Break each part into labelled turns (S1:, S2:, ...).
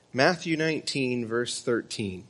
S1: Matthew 19, verse 13.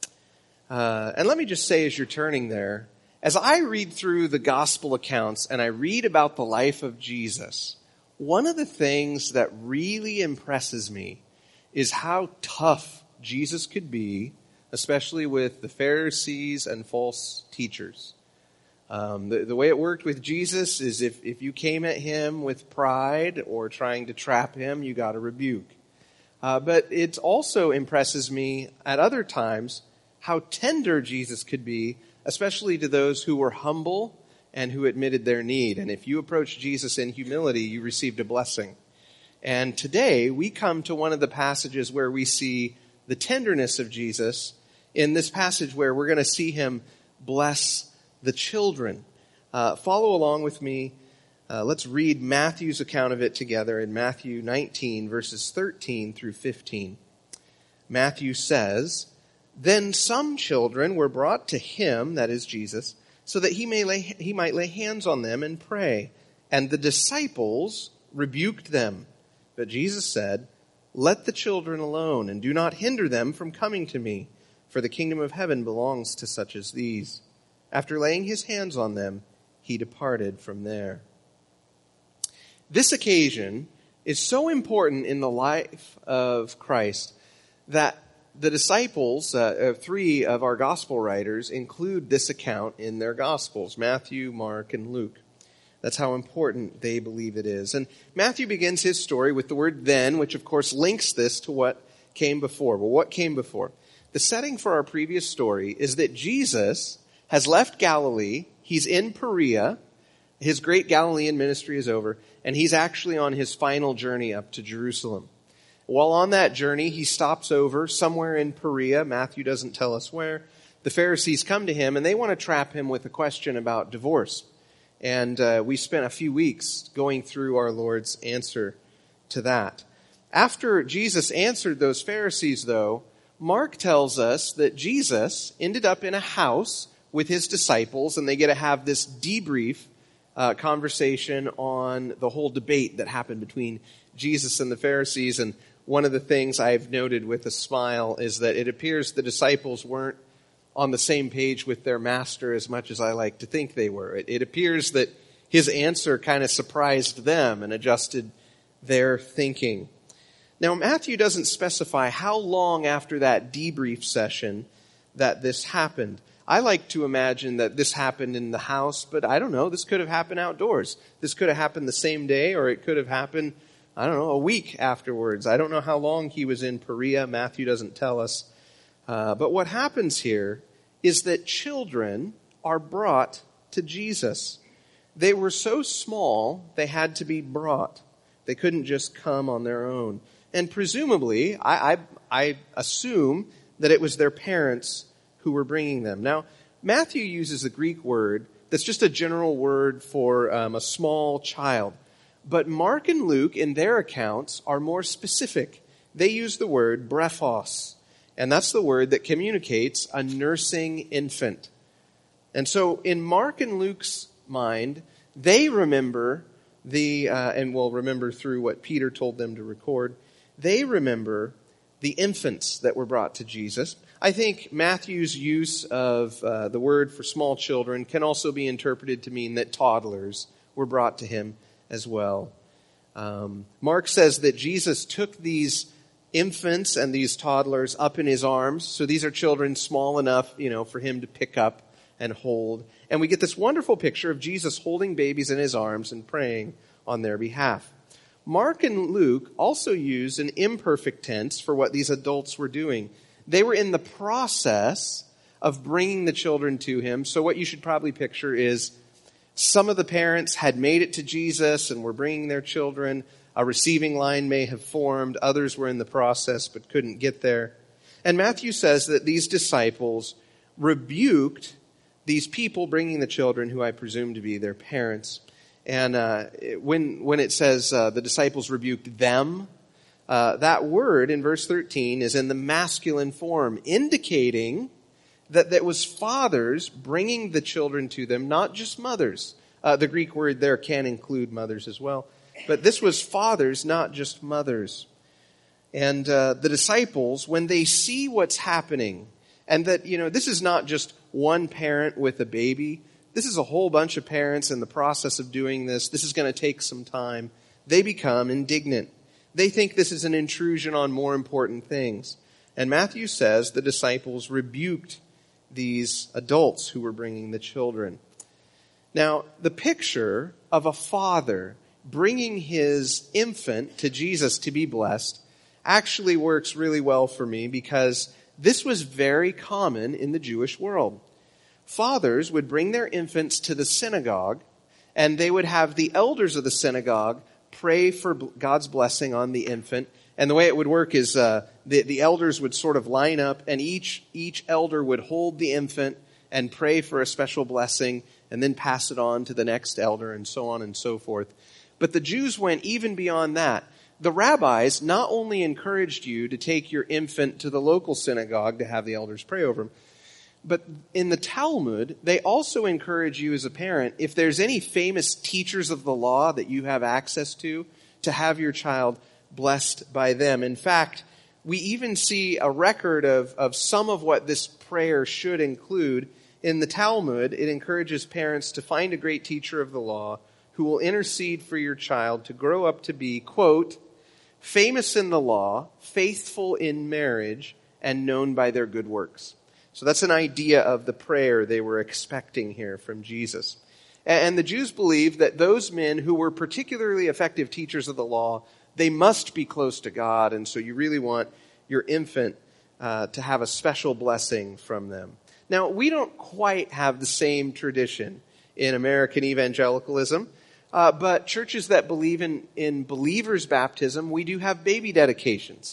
S1: And let me just say as you're turning there, as I read through the gospel accounts and I read about the life of Jesus, one of the things that really impresses me is how tough Jesus could be, especially with the Pharisees and false teachers. The way it worked with Jesus is if you came at him with pride or trying to trap him, you got a rebuke. But it also impresses me at other times how tender Jesus could be, especially to those who were humble and who admitted their need. And if you approached Jesus in humility, you received a blessing. And today we come to one of the passages where we see the tenderness of Jesus in this passage where we're going to see him bless the children. Follow along with me. Let's read Matthew's account of it together in Matthew 19, verses 13 through 15. Matthew says, "Then some children were brought to him," that is Jesus, "so that he might lay hands on them and pray. And the disciples rebuked them. But Jesus said, 'Let the children alone, and do not hinder them from coming to me, for the kingdom of heaven belongs to such as these.' After laying his hands on them, he departed from there." This occasion is so important in the life of Christ that the disciples, three of our gospel writers, include this account in their gospels, Matthew, Mark, and Luke. That's how important they believe it is. And Matthew begins his story with the word "then," which of course links this to what came before. Well, what came before? The setting for our previous story is that Jesus has left Galilee. He's in Perea. His great Galilean ministry is over, and he's actually on his final journey up to Jerusalem. While on that journey, he stops over somewhere in Perea. Matthew doesn't tell us where. The Pharisees come to him, and they want to trap him with a question about divorce. And we spent a few weeks going through our Lord's answer to that. After Jesus answered those Pharisees, though, Mark tells us that Jesus ended up in a house with his disciples, and they get to have this debrief conversation on the whole debate that happened between Jesus and the Pharisees. And one of the things I've noted with a smile is that it appears the disciples weren't on the same page with their master as much as I like to think they were. It appears that his answer kind of surprised them and adjusted their thinking. Now, Matthew doesn't specify how long after that debrief session that this happened. I like to imagine that this happened in the house, but I don't know. This could have happened outdoors. This could have happened the same day, or it could have happened, I don't know, a week afterwards. I don't know how long he was in Perea. Matthew doesn't tell us. But what happens here is that children are brought to Jesus. They were so small, they had to be brought. They couldn't just come on their own. And presumably, I assume that it was their parents who were bringing them. Now, Matthew uses a Greek word that's just a general word for a small child. But Mark and Luke, in their accounts, are more specific. They use the word brephos, and that's the word that communicates a nursing infant. And so in Mark and Luke's mind, they remember and will remember through what Peter told them to record, they remember the infants that were brought to Jesus. I think Matthew's use of the word for small children can also be interpreted to mean that toddlers were brought to him as well. Mark says that Jesus took these infants and these toddlers up in his arms. So these are children small enough, for him to pick up and hold. And we get this wonderful picture of Jesus holding babies in his arms and praying on their behalf. Mark and Luke also use an imperfect tense for what these adults were doing. They were in the process of bringing the children to him. So what you should probably picture is some of the parents had made it to Jesus and were bringing their children. A receiving line may have formed. Others were in the process but couldn't get there. And Matthew says that these disciples rebuked these people bringing the children, who I presume to be their parents. And when it says the disciples rebuked them, that word in verse 13 is in the masculine form, indicating that it was fathers bringing the children to them, not just mothers. The Greek word there can include mothers as well. But this was fathers, not just mothers. And the disciples, when they see what's happening, and that, this is not just one parent with a baby. This is a whole bunch of parents in the process of doing this. This is going to take some time. They become indignant. They think this is an intrusion on more important things. And Matthew says the disciples rebuked these adults who were bringing the children. Now, the picture of a father bringing his infant to Jesus to be blessed actually works really well for me, because this was very common in the Jewish world. Fathers would bring their infants to the synagogue, and they would have the elders of the synagogue pray for God's blessing on the infant. And the way it would work is the elders would sort of line up, and each elder would hold the infant and pray for a special blessing, and then pass it on to the next elder, and so on and so forth. But the Jews went even beyond that. The rabbis not only encouraged you to take your infant to the local synagogue to have the elders pray over him, but in the Talmud, they also encourage you as a parent, if there's any famous teachers of the law that you have access to have your child blessed by them. In fact, we even see a record of some of what this prayer should include. In the Talmud, it encourages parents to find a great teacher of the law who will intercede for your child to grow up to be, quote, famous in the law, faithful in marriage, and known by their good works. So that's an idea of the prayer they were expecting here from Jesus. And the Jews believed that those men who were particularly effective teachers of the law, they must be close to God, and so you really want your infant to have a special blessing from them. Now, we don't quite have the same tradition in American evangelicalism. But churches that believe in believers' baptism, we do have baby dedications,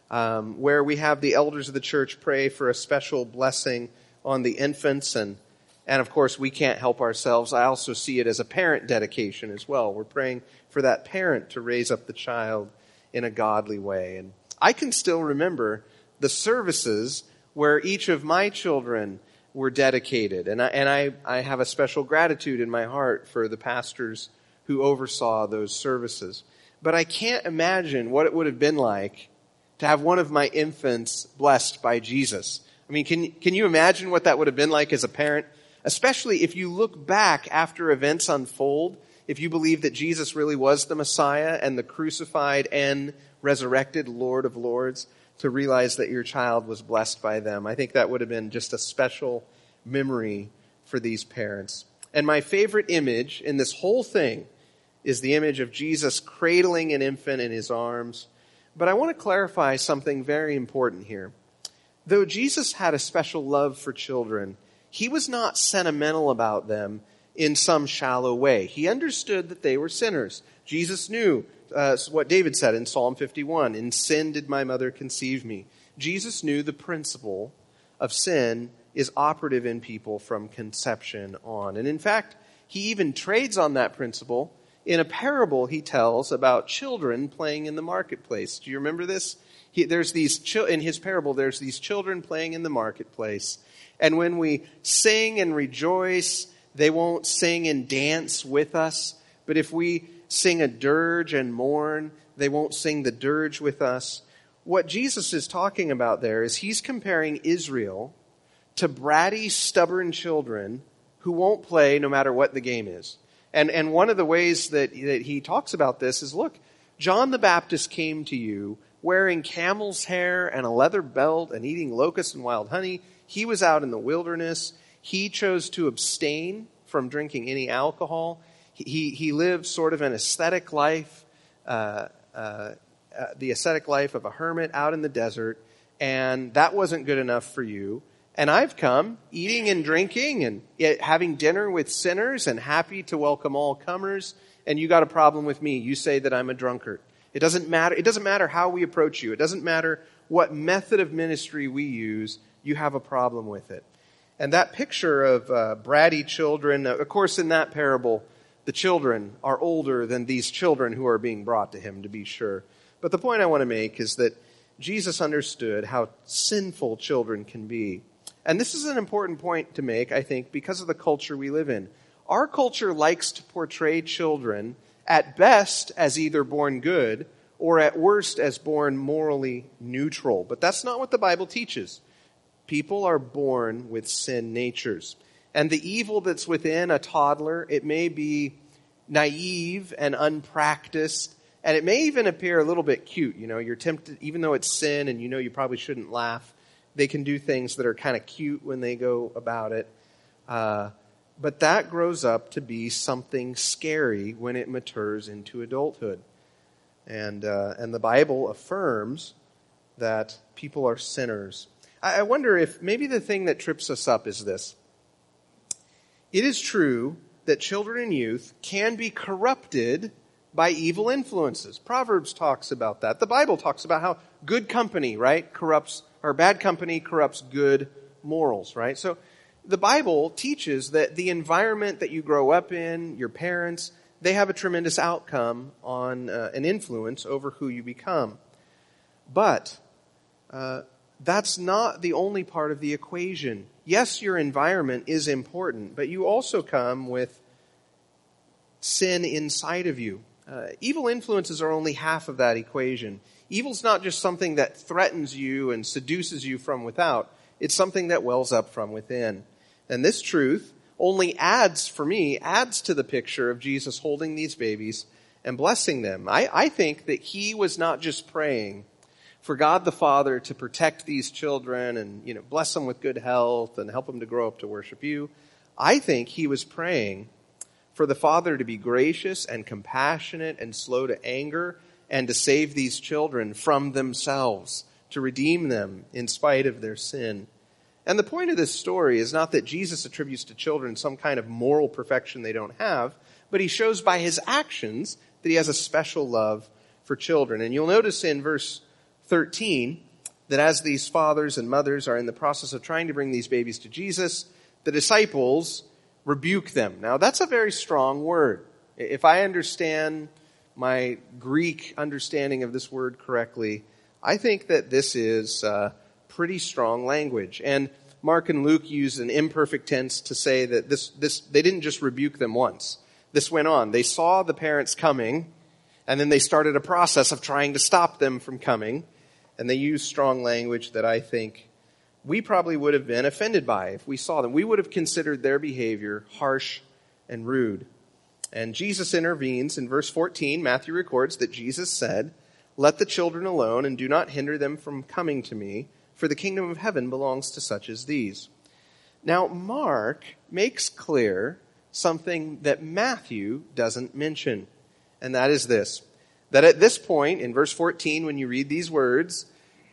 S1: where we have the elders of the church pray for a special blessing on the infants. And of course, we can't help ourselves. I also see it as a parent dedication as well. We're praying for that parent to raise up the child in a godly way. And I can still remember the services where each of my children were dedicated. And I have a special gratitude in my heart for the pastors who oversaw those services. But I can't imagine what it would have been like to have one of my infants blessed by Jesus. I mean, can you imagine what that would have been like as a parent? Especially if you look back after events unfold, if you believe that Jesus really was the Messiah and the crucified and resurrected Lord of Lords, to realize that your child was blessed by them. I think that would have been just a special memory for these parents. And my favorite image in this whole thing is the image of Jesus cradling an infant in his arms. But I want to clarify something very important here. Though Jesus had a special love for children, he was not sentimental about them in some shallow way. He understood that they were sinners. Jesus knew what David said in Psalm 51, "In sin did my mother conceive me." Jesus knew the principle of sin is operative in people from conception on. And in fact, he even trades on that principle in a parable he tells about children playing in the marketplace. Do you remember this? In his parable, there's these children playing in the marketplace. And when we sing and rejoice, they won't sing and dance with us. But if we sing a dirge and mourn, they won't sing the dirge with us. What Jesus is talking about there is he's comparing Israel to bratty, stubborn children who won't play no matter what the game is. And one of the ways that he talks about this is, look, John the Baptist came to you wearing camel's hair and a leather belt and eating locusts and wild honey. He was out in the wilderness. He chose to abstain from drinking any alcohol. He lived sort of an ascetic life, the ascetic life of a hermit out in the desert, and that wasn't good enough for you. And I've come eating and drinking and having dinner with sinners and happy to welcome all comers, and you got a problem with me. You say that I'm a drunkard. It doesn't matter. It doesn't matter how we approach you. It doesn't matter what method of ministry we use. You have a problem with it. And that picture of bratty children, of course, in that parable, the children are older than these children who are being brought to him, to be sure. But the point I want to make is that Jesus understood how sinful children can be. And this is an important point to make, I think, because of the culture we live in. Our culture likes to portray children, at best, as either born good or at worst as born morally neutral. But that's not what the Bible teaches. People are born with sin natures. And the evil that's within a toddler, it may be naive and unpracticed, and it may even appear a little bit cute. You know, you're tempted, even though it's sin and you know you probably shouldn't laugh, they can do things that are kind of cute when they go about it. But that grows up to be something scary when it matures into adulthood. And the Bible affirms that people are sinners. I wonder if maybe the thing that trips us up is this. It is true that children and youth can be corrupted by evil influences. Proverbs talks about that. The Bible talks about how good company, right, corrupts, or bad company corrupts good morals, right? So the Bible teaches that the environment that you grow up in, your parents, they have a tremendous outcome on an influence over who you become. But that's not the only part of the equation. Yes, your environment is important, but you also come with sin inside of you. Evil influences are only half of that equation. Evil's not just something that threatens you and seduces you from without. It's something that wells up from within. And this truth only adds to the picture of Jesus holding these babies and blessing them. I think that he was not just praying for God the Father to protect these children and, bless them with good health and help them to grow up to worship you. I think he was praying for the Father to be gracious and compassionate and slow to anger and to save these children from themselves, to redeem them in spite of their sin. And the point of this story is not that Jesus attributes to children some kind of moral perfection they don't have, but he shows by his actions that he has a special love for children. And you'll notice in verse 13 that as these fathers and mothers are in the process of trying to bring these babies to Jesus, the disciples rebuke them. Now, that's a very strong word. If I understand my Greek understanding of this word correctly, I think that this is pretty strong language. And Mark and Luke use an imperfect tense to say that this they didn't just rebuke them once. This went on. They saw the parents coming, and then they started a process of trying to stop them from coming. And they used strong language that I think we probably would have been offended by if we saw them. We would have considered their behavior harsh and rude. And Jesus intervenes. In verse 14, Matthew records that Jesus said, "Let the children alone and do not hinder them from coming to me, for the kingdom of heaven belongs to such as these." Now, Mark makes clear something that Matthew doesn't mention, and that is this, that at this point, in verse 14, when you read these words,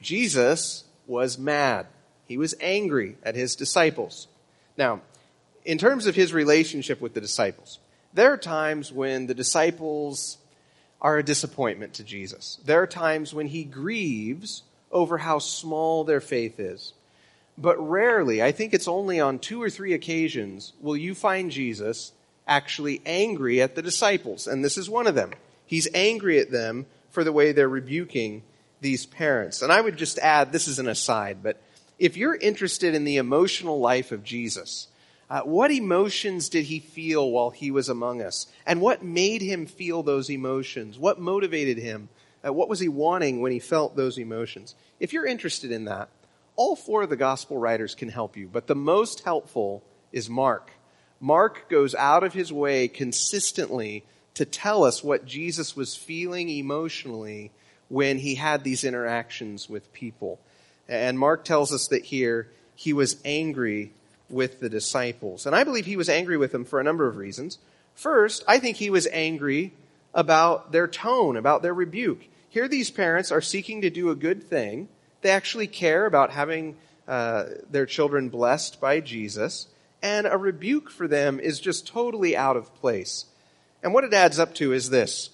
S1: Jesus was mad. He was angry at his disciples. Now, in terms of his relationship with the disciples, there are times when the disciples are a disappointment to Jesus. There are times when he grieves over how small their faith is. But rarely, I think it's only on 2 or 3 occasions, will you find Jesus actually angry at the disciples. And this is one of them. He's angry at them for the way they're rebuking these parents. And I would just add, this is an aside, but if you're interested in the emotional life of Jesus, what emotions did he feel while he was among us? And what made him feel those emotions? What motivated him? What was he wanting when he felt those emotions? If you're interested in that, all 4 of the gospel writers can help you, but the most helpful is Mark. Mark goes out of his way consistently to tell us what Jesus was feeling emotionally when he had these interactions with people. And Mark tells us that here he was angry with the disciples. And I believe he was angry with them for a number of reasons. First, I think he was angry about their tone, about their rebuke. Here these parents are seeking to do a good thing. They actually care about having their children blessed by Jesus. And a rebuke for them is just totally out of place. And what it adds up to is this.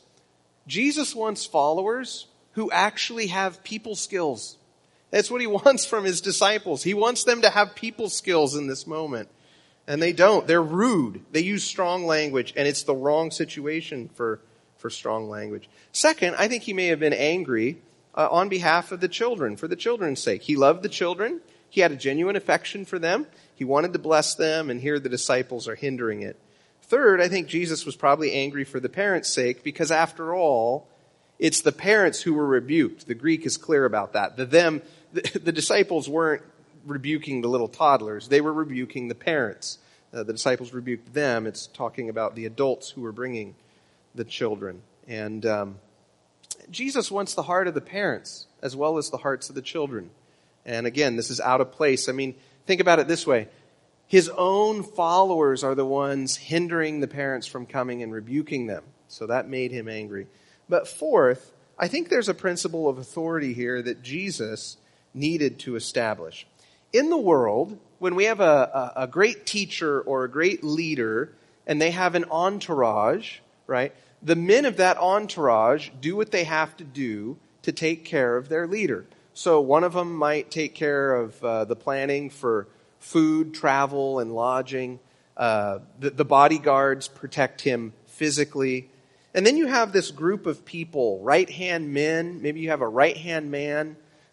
S1: Jesus wants followers who actually have people skills. That's what he wants from his disciples. He wants them to have people skills in this moment. And they don't. They're rude. They use strong language, and it's the wrong situation for strong language. Second, I think he may have been angry on behalf of the children, for the children's sake. He loved the children. He had a genuine affection for them. He wanted to bless them, and here the disciples are hindering it. Third, I think Jesus was probably angry for the parents' sake, because after all, It's the parents who were rebuked. The Greek is clear about that. The disciples weren't rebuking the little toddlers. They were rebuking the parents. The disciples rebuked them. It's talking about the adults who were bringing the children. And Jesus wants the heart of the parents as well as the hearts of the children. And again, this is out of place. I mean, think about it this way. His own followers are the ones hindering the parents from coming and rebuking them. So that made him angry. But fourth, I think there's a principle of authority here that Jesus needed to establish. In the world, when we have a great teacher or a great leader and they have an entourage, right? The men of that entourage do what they have to do to take care of their leader. So one of them might take care of the planning for food, travel, and lodging. The bodyguards protect him physically. And then you have this group of people, right-hand men. Maybe you have a right-hand man,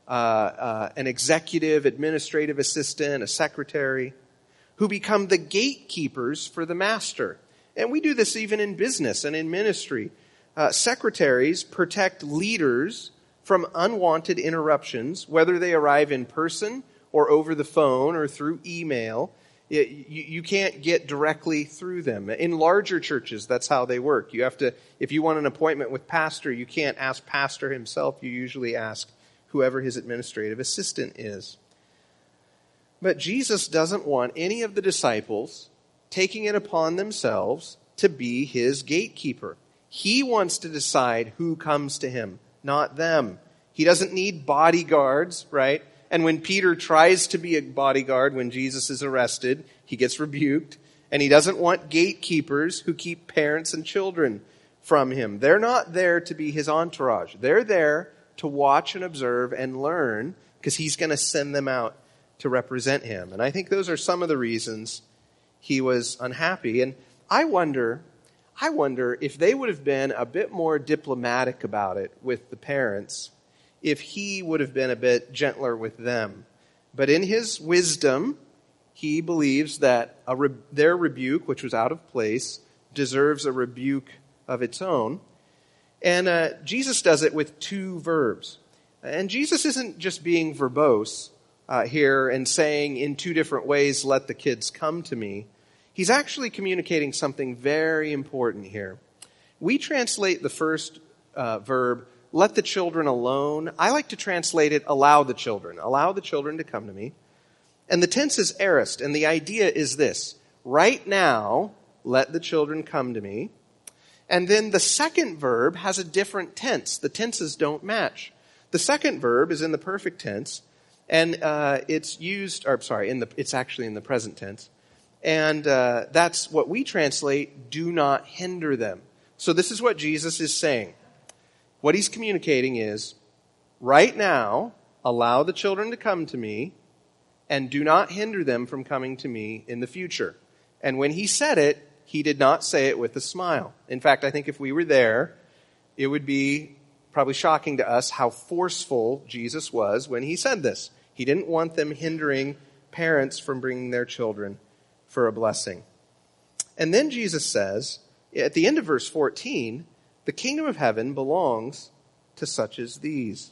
S1: an executive, administrative assistant, a secretary, who become the gatekeepers for the master. And we do this even in business and in ministry. Secretaries protect leaders from unwanted interruptions, whether they arrive in person or over the phone or through email. You can't get directly through them. In larger churches, that's how they work. You have to, if you want an appointment with pastor, you can't ask pastor himself. You usually ask whoever his administrative assistant is. But Jesus doesn't want any of the disciples taking it upon themselves to be his gatekeeper. He wants to decide who comes to him, not them. He doesn't need bodyguards, right? And when Peter tries to be a bodyguard when Jesus is arrested, he gets rebuked. And he doesn't want gatekeepers who keep parents and children from him. They're not there to be his entourage. They're there to watch and observe and learn because he's going to send them out to represent him. And I think those are some of the reasons he was unhappy. And I wonder if they would have been a bit more diplomatic about it with the parents, if he would have been a bit gentler with them. But in his wisdom, he believes that their rebuke, which was out of place, deserves a rebuke of its own. And Jesus does it with two verbs. And Jesus isn't just being verbose here and saying in two different ways, let the kids come to me. He's actually communicating something very important here. We translate the first verb, let the children alone. I like to translate it, allow the children. Allow the children to come to me. And the tense is aorist, and the idea is this. Right now, let the children come to me. And then the second verb has a different tense. The tenses don't match. The second verb is in the perfect tense, and it's actually in the present tense. And that's what we translate, do not hinder them. So this is what Jesus is saying. What he's communicating is, right now, allow the children to come to me, and do not hinder them from coming to me in the future. And when he said it, he did not say it with a smile. In fact, I think if we were there, it would be probably shocking to us how forceful Jesus was when he said this. He didn't want them hindering parents from bringing their children for a blessing. And then Jesus says, at the end of verse 14, the kingdom of heaven belongs to such as these.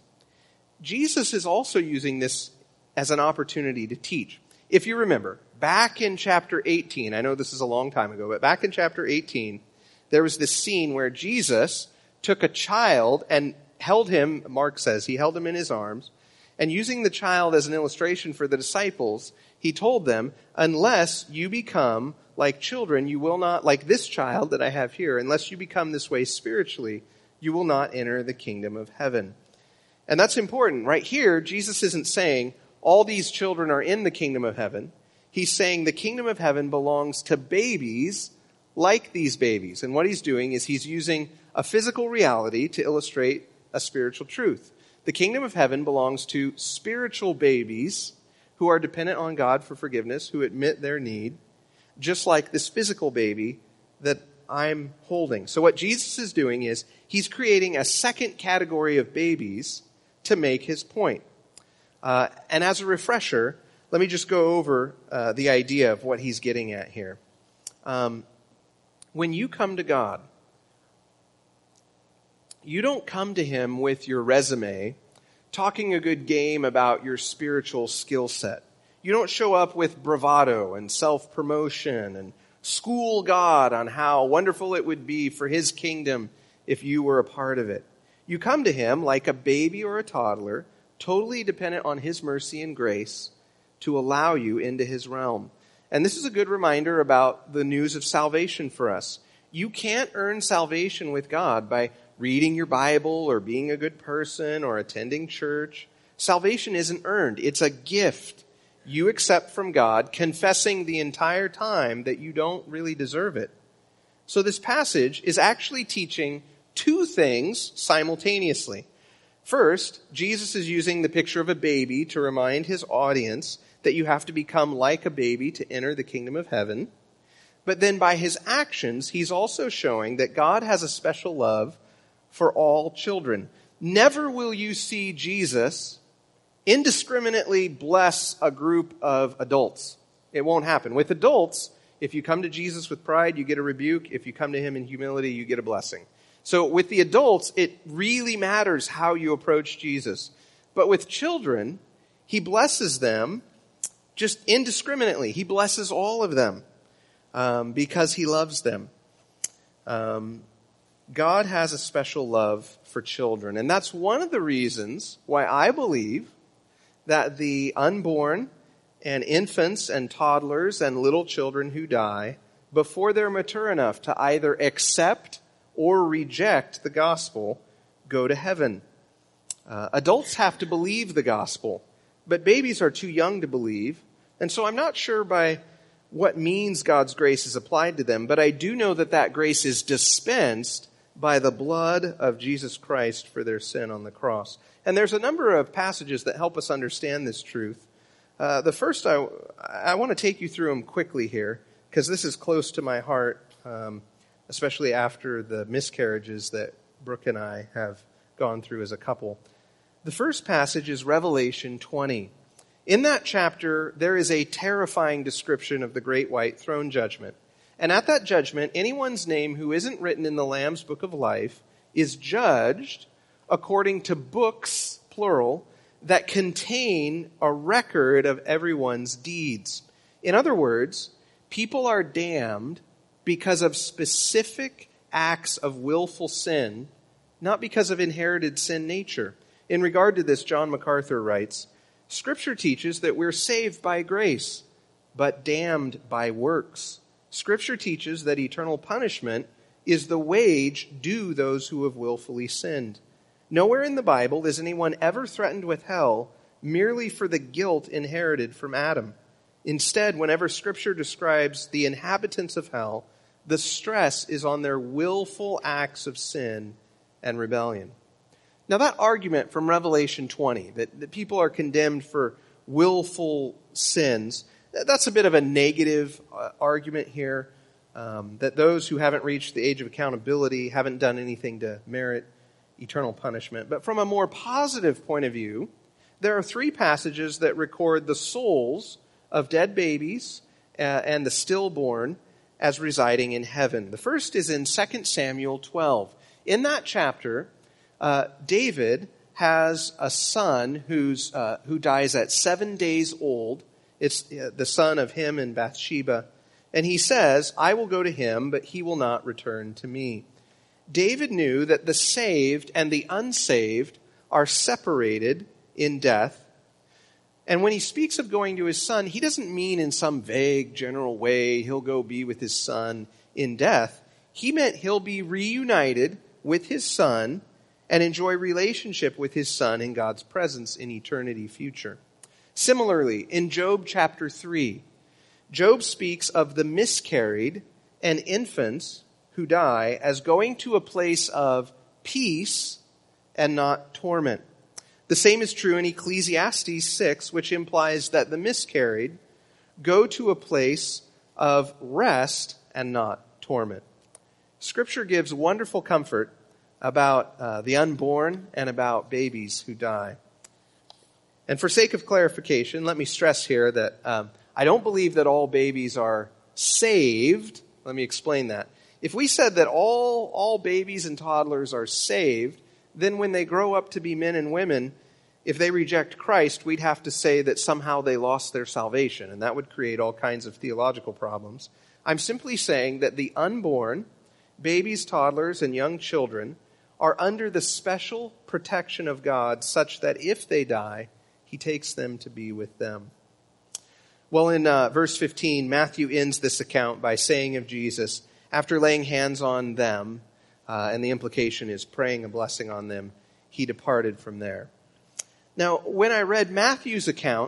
S1: Jesus is also using this as an opportunity to teach. If you remember, back in chapter 18, I know this is a long time ago, but back in chapter 18, there was this scene where Jesus took a child and held him, Mark says, he held him in his arms, and using the child as an illustration for the disciples, he told them, unless you become like children, you will not, like this child that I have here, unless you become this way spiritually, you will not enter the kingdom of heaven. And that's important. Right here, Jesus isn't saying all these children are in the kingdom of heaven. He's saying the kingdom of heaven belongs to babies like these babies. And what he's doing is he's using a physical reality to illustrate a spiritual truth. The kingdom of heaven belongs to spiritual babies who are dependent on God for forgiveness, who admit their need, just like this physical baby that I'm holding. So what Jesus is doing is he's creating a second category of babies to make his point. And as a refresher, let me just go over the idea of what he's getting at here. When you come to God, you don't come to him with your resume, talking a good game about your spiritual skill set. You don't show up with bravado and self-promotion and school God on how wonderful it would be for his kingdom if you were a part of it. You come to him like a baby or a toddler, totally dependent on his mercy and grace to allow you into his realm. And this is a good reminder about the news of salvation for us. You can't earn salvation with God by reading your Bible or being a good person or attending church. Salvation isn't earned. It's a gift you accept from God, confessing the entire time that you don't really deserve it. So this passage is actually teaching two things simultaneously. First, Jesus is using the picture of a baby to remind his audience that you have to become like a baby to enter the kingdom of heaven. But then by his actions, he's also showing that God has a special love for all children. Never will you see Jesus indiscriminately bless a group of adults. It won't happen. With adults, if you come to Jesus with pride, you get a rebuke. If you come to him in humility, you get a blessing. So with the adults, it really matters how you approach Jesus. But with children, he blesses them just indiscriminately. He blesses all of them because he loves them. God has a special love for children. And that's one of the reasons why I believe that the unborn and infants and toddlers and little children who die, before they're mature enough to either accept or reject the gospel, go to heaven. Adults have to believe the gospel, but babies are too young to believe. And so I'm not sure by what means God's grace is applied to them, but I do know that that grace is dispensed by the blood of Jesus Christ for their sin on the cross. And there's a number of passages that help us understand this truth. The first, I want to take you through them quickly here, because this is close to my heart, especially after the miscarriages that Brooke and I have gone through as a couple. The first passage is Revelation 20. In that chapter, there is a terrifying description of the great white throne judgment. And at that judgment, anyone's name who isn't written in the Lamb's book of life is judged according to books, plural, that contain a record of everyone's deeds. In other words, people are damned because of specific acts of willful sin, not because of inherited sin nature. In regard to this, John MacArthur writes, Scripture teaches that we're saved by grace, but damned by works. Scripture teaches that eternal punishment is the wage due those who have willfully sinned. Nowhere in the Bible is anyone ever threatened with hell merely for the guilt inherited from Adam. Instead, whenever Scripture describes the inhabitants of hell, the stress is on their willful acts of sin and rebellion. Now that argument from Revelation 20, that people are condemned for willful sins, that's a bit of a negative argument here, that those who haven't reached the age of accountability haven't done anything to merit eternal punishment. But from a more positive point of view, there are three passages that record the souls of dead babies and the stillborn as residing in heaven. The first is in 2 Samuel 12. In that chapter, David has a son who dies at 7 days old. It's the son of him and Bathsheba. And he says, I will go to him, but he will not return to me. David knew that the saved and the unsaved are separated in death. And when he speaks of going to his son, he doesn't mean in some vague general way he'll go be with his son in death. He meant he'll be reunited with his son and enjoy relationship with his son in God's presence in eternity future. Similarly, in Job chapter 3, Job speaks of the miscarried and infants who die as going to a place of peace and not torment. The same is true in Ecclesiastes 6, which implies that the miscarried go to a place of rest and not torment. Scripture gives wonderful comfort about the unborn and about babies who die. And for sake of clarification, let me stress here that I don't believe that all babies are saved. Let me explain that. If we said that all babies and toddlers are saved, then when they grow up to be men and women, if they reject Christ, we'd have to say that somehow they lost their salvation, and that would create all kinds of theological problems. I'm simply saying that the unborn, babies, toddlers, and young children are under the special protection of God such that if they die, he takes them to be with them. Well, in verse 15, Matthew ends this account by saying of Jesus, after laying hands on them, and the implication is praying a blessing on them, he departed from there. Now, when I read Mark's account,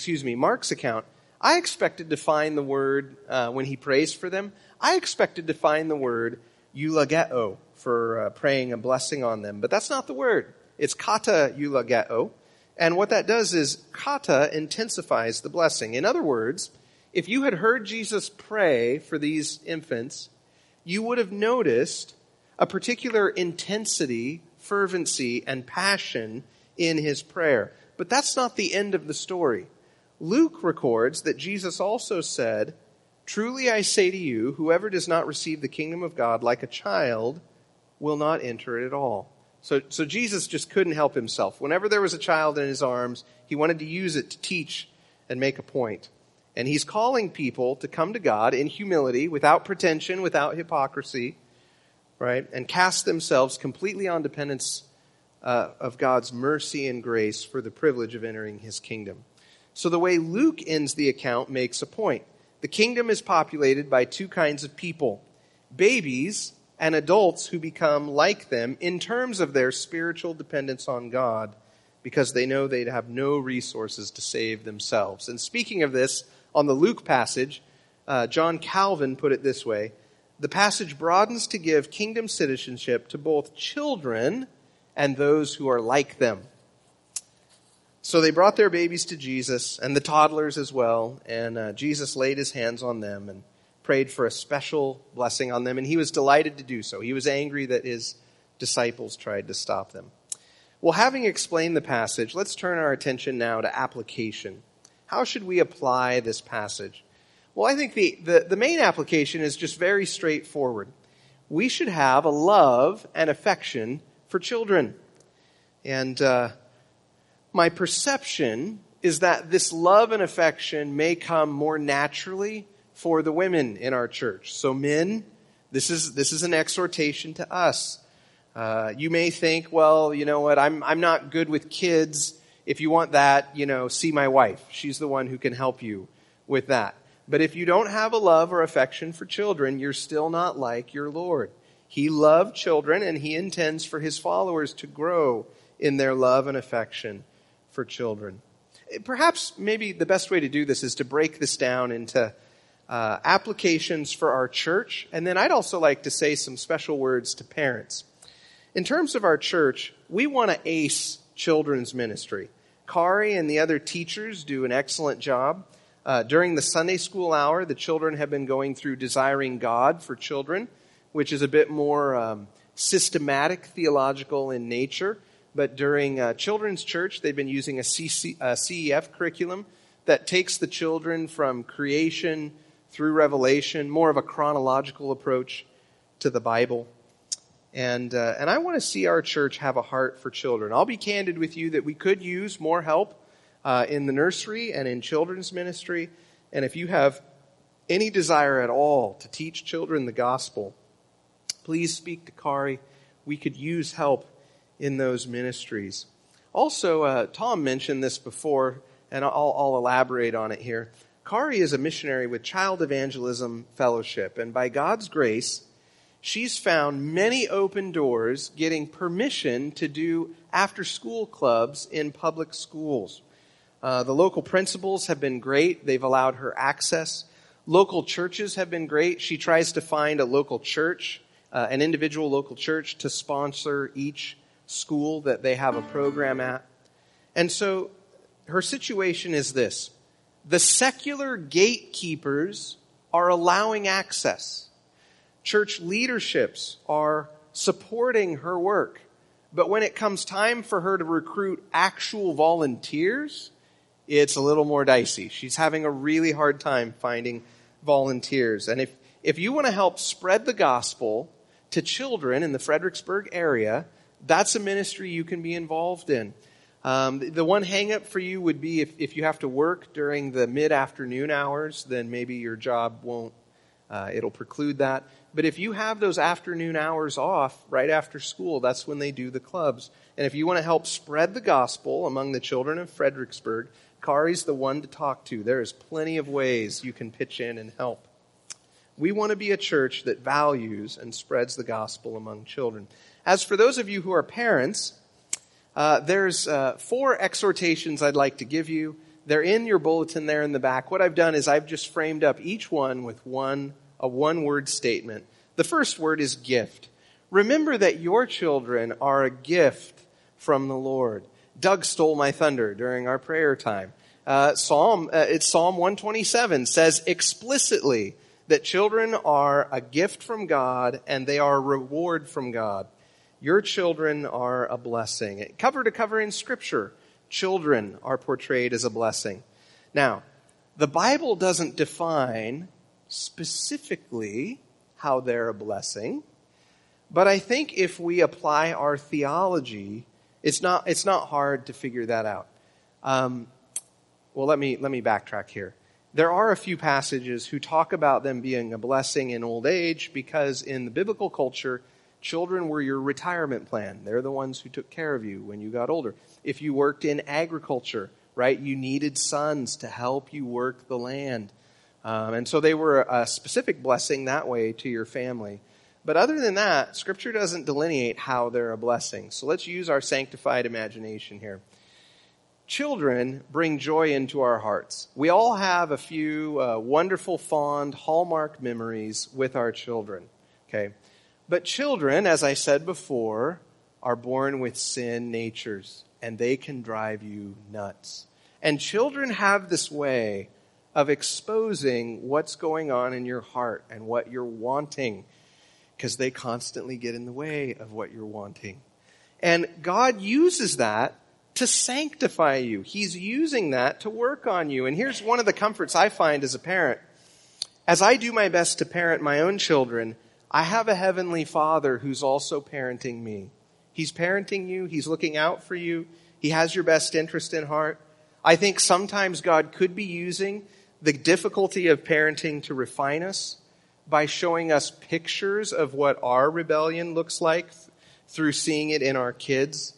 S1: I expected to find the word, when he prays for them, I expected to find the word eulogeo for praying a blessing on them. But that's not the word. It's kata eulogeo. And what that does is kata intensifies the blessing. In other words, if you had heard Jesus pray for these infants, you would have noticed a particular intensity, fervency, and passion in his prayer. But that's not the end of the story. Luke records that Jesus also said, "Truly I say to you, whoever does not receive the kingdom of God like a child will not enter it at all." So Jesus just couldn't help himself. Whenever there was a child in his arms, he wanted to use it to teach and make a point. And he's calling people to come to God in humility, without pretension, without hypocrisy, right? And cast themselves completely on dependence of God's mercy and grace for the privilege of entering his kingdom. So the way Luke ends the account makes a point. The kingdom is populated by two kinds of people: babies and adults who become like them in terms of their spiritual dependence on God, because they know they'd have no resources to save themselves. And speaking of this, on the Luke passage, John Calvin put it this way: the passage broadens to give kingdom citizenship to both children and those who are like them. So they brought their babies to Jesus, and the toddlers as well, and Jesus laid his hands on them and prayed for a special blessing on them, and he was delighted to do so. He was angry that his disciples tried to stop them. Well, having explained the passage, let's turn our attention now to application. How should we apply this passage? Well, I think the main application is just very straightforward. We should have a love and affection for children. And my perception is that this love and affection may come more naturally for the women in our church. So men, this is an exhortation to us. You may think, well, you know what, I'm not good with kids. If you want that, see my wife. She's the one who can help you with that. But if you don't have a love or affection for children, you're still not like your Lord. He loved children, and he intends for his followers to grow in their love and affection for children. Perhaps maybe the best way to do this is to break this down into applications for our church, and then I'd also like to say some special words to parents. In terms of our church, we want to ace children's ministry. Kari and the other teachers do an excellent job. During the Sunday school hour, the children have been going through Desiring God for Children, which is a bit more systematic, theological in nature. But during children's church, they've been using a CEF curriculum that takes the children from creation through Revelation, more of a chronological approach to the Bible. And I want to see our church have a heart for children. I'll be candid with you that we could use more help in the nursery and in children's ministry. And if you have any desire at all to teach children the gospel, please speak to Kari. We could use help in those ministries. Also, Tom mentioned this before, and I'll elaborate on it here. Kari is a missionary with Child Evangelism Fellowship, and by God's grace, she's found many open doors getting permission to do after-school clubs in public schools. The local principals have been great. They've allowed her access. Local churches have been great. She tries to find a local church, an individual local church, to sponsor each school that they have a program at. And so her situation is this: the secular gatekeepers are allowing access. Church leaderships are supporting her work. But when it comes time for her to recruit actual volunteers, it's a little more dicey. She's having a really hard time finding volunteers. And If you want to help spread the gospel to children in the Fredericksburg area, that's a ministry you can be involved in. The one hang-up for you would be if you have to work during the mid-afternoon hours, then maybe your job won't, it'll preclude that. But if you have those afternoon hours off right after school, that's when they do the clubs. And if you want to help spread the gospel among the children of Fredericksburg, Kari's the one to talk to. There is plenty of ways you can pitch in and help. We want to be a church that values and spreads the gospel among children. As for those of you who are parents, there's 4 exhortations I'd like to give you. They're in your bulletin there in the back. What I've done is I've just framed up each one with a one-word statement. The first word is gift. Remember that your children are a gift from the Lord. Doug stole my thunder during our prayer time. Psalm 127 says explicitly that children are a gift from God and they are a reward from God. Your children are a blessing. Cover to cover in Scripture, children are portrayed as a blessing. Now, the Bible doesn't define specifically how they're a blessing, but I think if we apply our theology, it's not hard to figure that out. Well, let me backtrack here. There are a few passages who talk about them being a blessing in old age because in the biblical culture, children were your retirement plan. They're the ones who took care of you when you got older. If you worked in agriculture, right, you needed sons to help you work the land. And so they were a specific blessing that way to your family. But other than that, Scripture doesn't delineate how they're a blessing. So let's use our sanctified imagination here. Children bring joy into our hearts. We all have a few wonderful, fond, hallmark memories with our children. Okay, but children, as I said before, are born with sin natures, and they can drive you nuts. And children have this way of exposing what's going on in your heart and what you're wanting, because they constantly get in the way of what you're wanting. And God uses that to sanctify you. He's using that to work on you. And here's one of the comforts I find as a parent. As I do my best to parent my own children, I have a heavenly Father who's also parenting me. He's parenting you. He's looking out for you. He has your best interest in heart. I think sometimes God could be using the difficulty of parenting to refine us by showing us pictures of what our rebellion looks like through seeing it in our kids.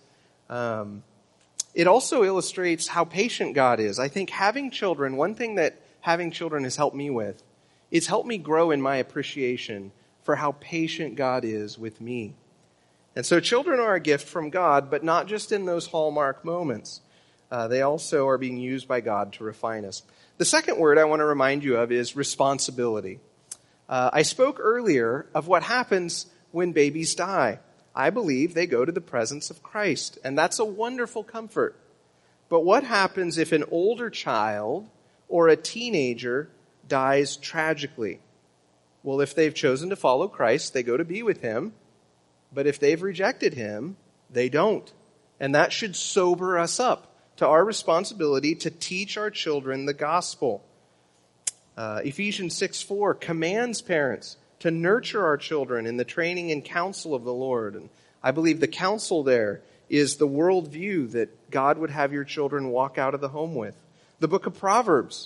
S1: It also illustrates how patient God is. I think having children, one thing that having children has helped me with, it's helped me grow in my appreciation for how patient God is with me. And so children are a gift from God, but not just in those hallmark moments. They also are being used by God to refine us. The second word I want to remind you of is responsibility. I spoke earlier of what happens when babies die. I believe they go to the presence of Christ, and that's a wonderful comfort. But what happens if an older child or a teenager dies tragically? Well, if they've chosen to follow Christ, they go to be with Him. But if they've rejected Him, they don't. And that should sober us up to our responsibility to teach our children the gospel. Ephesians 6:4 commands parents to nurture our children in the training and counsel of the Lord. And I believe the counsel there is the worldview that God would have your children walk out of the home with. The book of Proverbs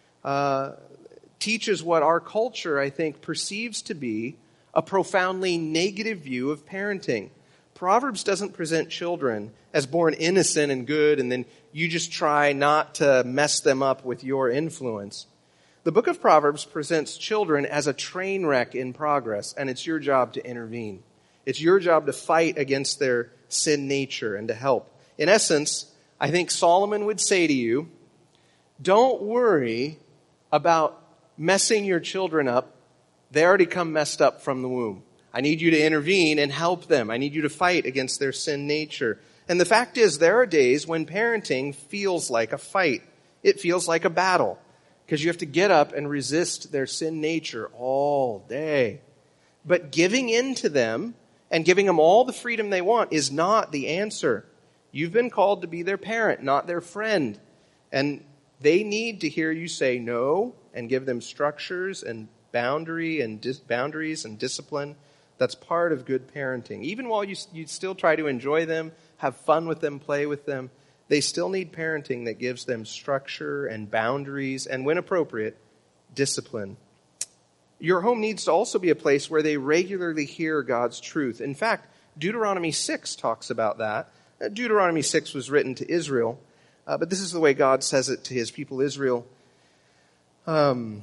S1: teaches what our culture, I think, perceives to be a profoundly negative view of parenting. Proverbs doesn't present children as born innocent and good, and then you just try not to mess them up with your influence. The book of Proverbs presents children as a train wreck in progress, and it's your job to intervene. It's your job to fight against their sin nature and to help. In essence, I think Solomon would say to you, don't worry about messing your children up. They already come messed up from the womb. I need you to intervene and help them. I need you to fight against their sin nature. And the fact is, there are days when parenting feels like a fight. It feels like a battle. Because you have to get up and resist their sin nature all day. But giving in to them and giving them all the freedom they want is not the answer. You've been called to be their parent, not their friend. And they need to hear you say no and give them structures and boundaries and discipline. That's part of good parenting. Even while you still try to enjoy them, have fun with them, play with them, they still need parenting that gives them structure and boundaries and, when appropriate, discipline. Your home needs to also be a place where they regularly hear God's truth. In fact, Deuteronomy 6 talks about that. Deuteronomy 6 was written to Israel, but this is the way God says it to his people Israel. In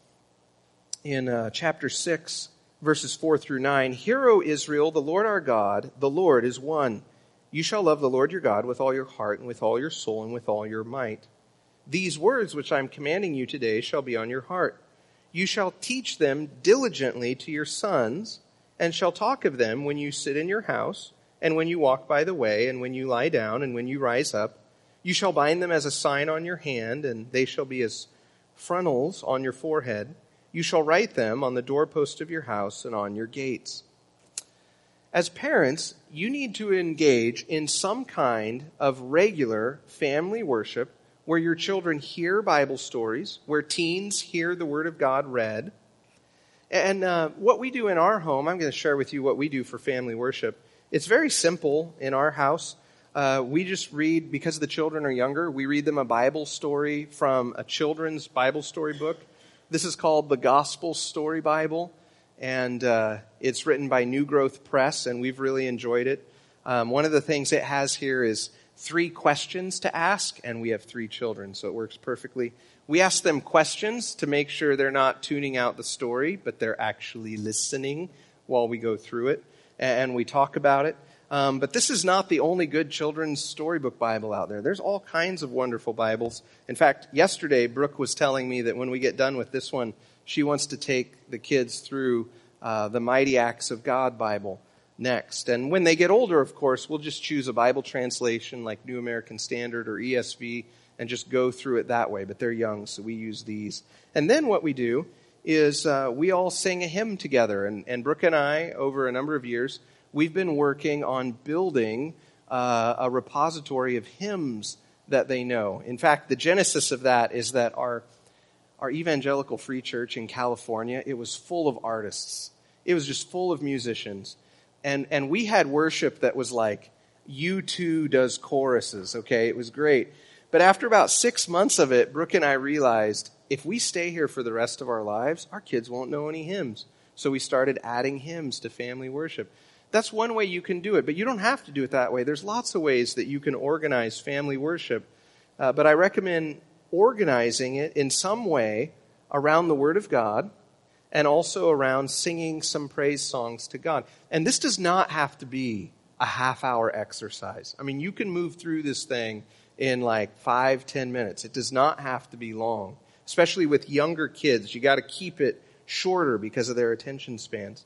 S1: chapter 6, verses 4 through 9, "Hear, O Israel, the Lord our God, the Lord is one. You shall love the Lord your God with all your heart and with all your soul and with all your might. These words which I am commanding you today shall be on your heart. You shall teach them diligently to your sons, and shall talk of them when you sit in your house, and when you walk by the way, and when you lie down, and when you rise up. You shall bind them as a sign on your hand, and they shall be as frontals on your forehead. You shall write them on the doorpost of your house and on your gates." As parents, you need to engage in some kind of regular family worship where your children hear Bible stories, where teens hear the Word of God read. And what we do in our home, I'm going to share with you what we do for family worship. It's very simple in our house. We just read, because the children are younger, we read them a Bible story from a children's Bible story book. This is called the Gospel Story Bible, and it's written by New Growth Press, and we've really enjoyed it. One of the things it has here is 3 questions to ask, and we have 3 children, so it works perfectly. We ask them questions to make sure they're not tuning out the story, but they're actually listening while we go through it, and we talk about it. But this is not the only good children's storybook Bible out there. There's all kinds of wonderful Bibles. In fact, yesterday, Brooke was telling me that when we get done with this one, she wants to take the kids through the Mighty Acts of God Bible next. And when they get older, of course, we'll just choose a Bible translation like New American Standard or ESV and just go through it that way. But they're young, so we use these. And then what we do is we all sing a hymn together. And Brooke and I, over a number of years, we've been working on building a repository of hymns that they know. In fact, the genesis of that is that our evangelical free church in California, it was full of artists. It was just full of musicians. And we had worship that was like, U2 does choruses, okay? It was great. But after about 6 months of it, Brooke and I realized, if we stay here for the rest of our lives, our kids won't know any hymns. So we started adding hymns to family worship. That's one way you can do it, but you don't have to do it that way. There's lots of ways that you can organize family worship. But I recommend organizing it in some way around the Word of God and also around singing some praise songs to God. And this does not have to be a half-hour exercise. I mean, you can move through this thing in like 5-10 minutes. It does not have to be long, especially with younger kids. You got to keep it shorter because of their attention spans.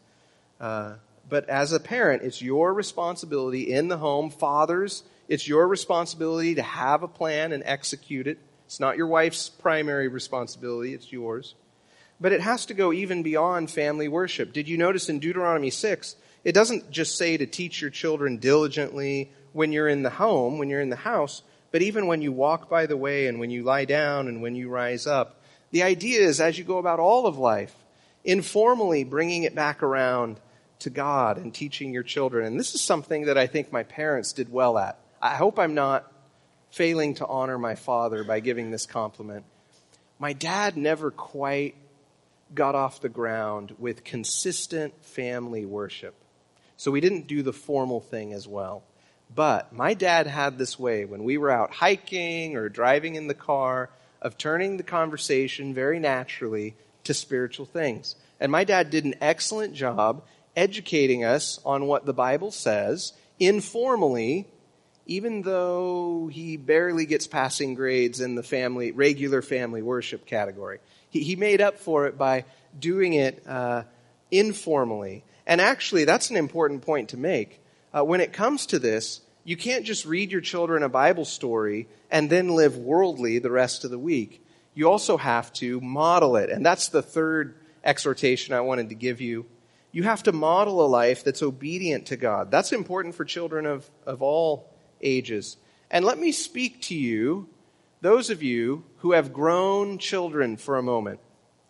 S1: But as a parent, it's your responsibility in the home. Fathers, it's your responsibility to have a plan and execute it. It's not your wife's primary responsibility, it's yours. But it has to go even beyond family worship. Did you notice in Deuteronomy 6, it doesn't just say to teach your children diligently when you're in the home, when you're in the house, but even when you walk by the way and when you lie down and when you rise up. The idea is, as you go about all of life, informally bringing it back around to God and teaching your children. And this is something that I think my parents did well at. I hope I'm not failing to honor my father by giving this compliment. My dad never quite got off the ground with consistent family worship. So we didn't do the formal thing as well. But my dad had this way when we were out hiking or driving in the car of turning the conversation very naturally to spiritual things. And my dad did an excellent job educating us on what the Bible says informally, even though he barely gets passing grades in the regular family worship category. He made up for it by doing it informally. And actually, that's an important point to make. When it comes to this, you can't just read your children a Bible story and then live worldly the rest of the week. You also have to model it. And that's the third exhortation I wanted to give you. You have to model a life that's obedient to God. That's important for children of all ages. And let me speak to you, those of you who have grown children, for a moment.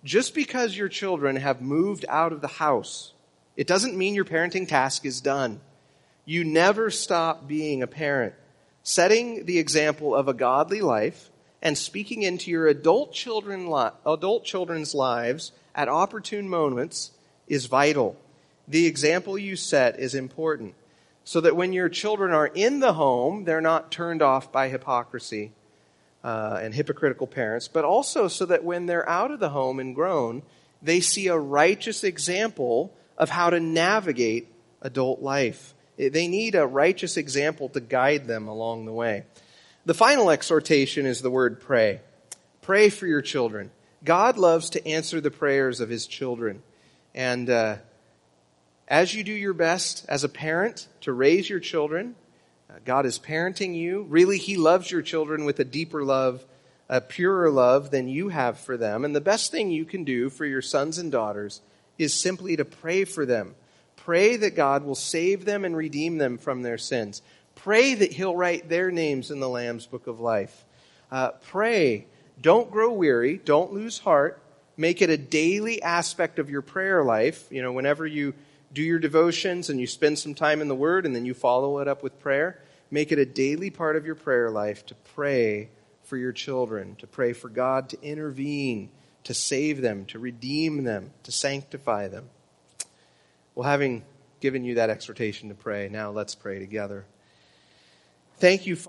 S1: Just because your children have moved out of the house, it doesn't mean your parenting task is done. You never stop being a parent. Setting the example of a godly life and speaking into your adult children's lives at opportune moments is vital. The example you set is important, so that when your children are in the home, they're not turned off by hypocrisy and hypocritical parents, but also so that when they're out of the home and grown, they see a righteous example of how to navigate adult life. They need a righteous example to guide them along the way. The final exhortation is the word pray. Pray for your children. God loves to answer the prayers of his children. And as you do your best as a parent to raise your children, God is parenting you. Really, he loves your children with a deeper love, a purer love than you have for them. And the best thing you can do for your sons and daughters is simply to pray for them. Pray that God will save them and redeem them from their sins. Pray that he'll write their names in the Lamb's Book of Life. Pray. Don't grow weary. Don't lose heart. Make it a daily aspect of your prayer life. You know, whenever you do your devotions and you spend some time in the Word and then you follow it up with prayer, make it a daily part of your prayer life to pray for your children, to pray for God to intervene, to save them, to redeem them, to sanctify them. Well, having given you that exhortation to pray, now let's pray together. Thank you,